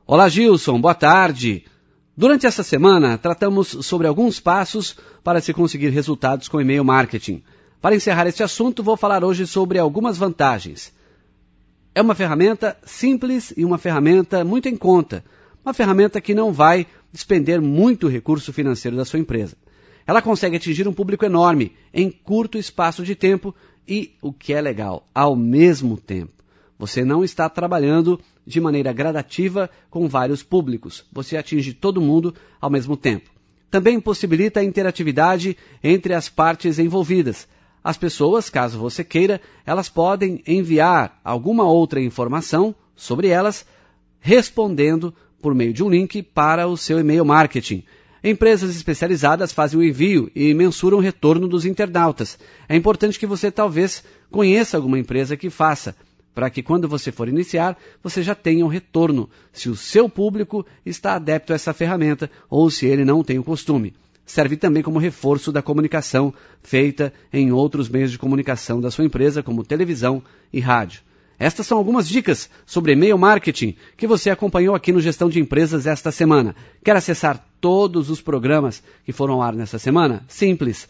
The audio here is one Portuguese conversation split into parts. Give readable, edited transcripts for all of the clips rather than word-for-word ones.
Olá, Gilson, boa tarde. Durante essa semana, tratamos sobre alguns passos para se conseguir resultados com e-mail marketing. Para encerrar este assunto, vou falar hoje sobre algumas vantagens. É uma ferramenta simples e uma ferramenta muito em conta. Uma ferramenta que não vai despender muito recurso financeiro da sua empresa. Ela consegue atingir um público enorme em curto espaço de tempo e, o que é legal, ao mesmo tempo. Você não está trabalhando de maneira gradativa com vários públicos. Você atinge todo mundo ao mesmo tempo. Também possibilita a interatividade entre as partes envolvidas. As pessoas, caso você queira, elas podem enviar alguma outra informação sobre elas, respondendo por meio de um link para o seu e-mail marketing. Empresas especializadas fazem o envio e mensuram o retorno dos internautas. É importante que você talvez conheça alguma empresa que faça, para que quando você for iniciar, você já tenha um retorno, se o seu público está adepto a essa ferramenta ou se ele não tem o costume. Serve também como reforço da comunicação feita em outros meios de comunicação da sua empresa, como televisão e rádio. Estas são algumas dicas sobre e-mail marketing que você acompanhou aqui no Gestão de Empresas esta semana. Quer acessar todos os programas que foram ao ar nessa semana? Simples,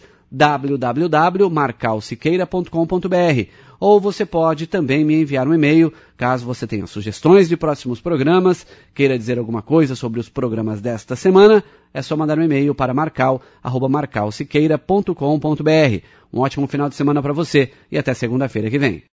www.marcalsiqueira.com.br, ou você pode também me enviar um e-mail, caso você tenha sugestões de próximos programas, queira dizer alguma coisa sobre os programas desta semana, é só mandar um e-mail para marcal@marcalsiqueira.com.br. Um ótimo final de semana para você e até segunda-feira que vem.